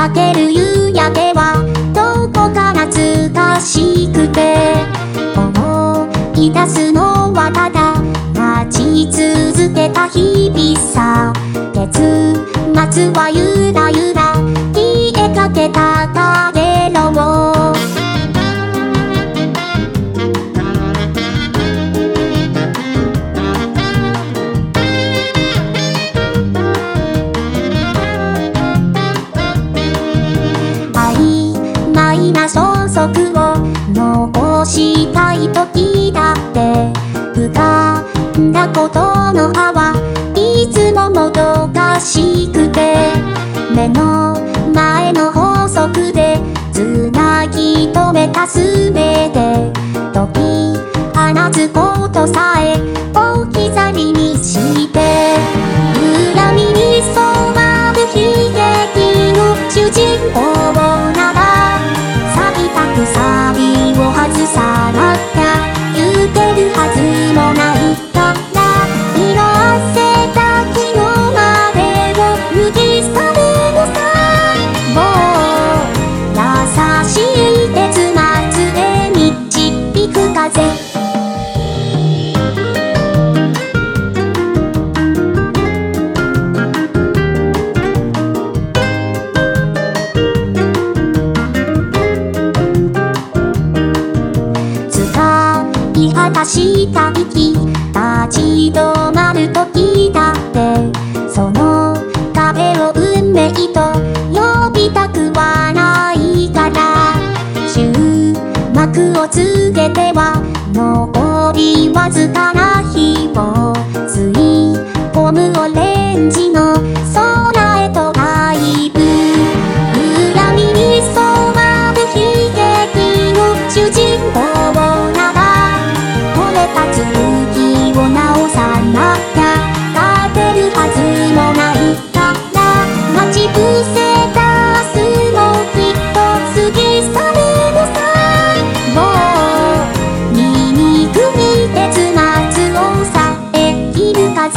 かける夕焼けはどこか懐かしくて、思い出すのはただ待ち続けた日々さ。月末はゆらゆら消えかけたかげろう。曖昧な消息を残したい時だって、浮かんだことの葉はいつももどかしくて、目の前の法則でつなぎ止めたすべて、解き放つことさえ置き去りにして、恨みに染まる悲劇の主人公なら、錆びたくさびを外さなきゃ言ってるはずもないから、色あせた昨日までを脱ぎ去るのさ。もう優しい結末へ導く風。果たした息立ち止まる時だって、その壁を運命と呼びたくはないから、終幕を告げては残りわずかな日を吸い込むオレンジの空へとダイブ。恨みに染まる悲劇の主人公なら、剣を直さなきゃ勝てるはずもないから、待ち伏せた明日もきっと過ぎ去るのさ。もう醜い結末をさえ切る風。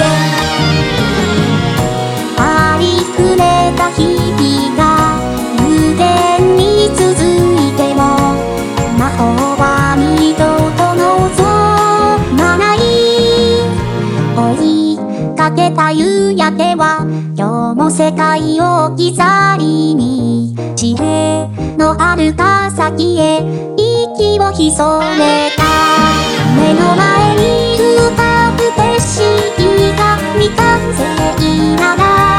ありふれた日々が無限に続いても、魔法は二度と追いかけた夕焼けは今日も世界を置き去りに、地平の遥か先へ息を潜めた。目の前に浮かぶ景色が未完成なら、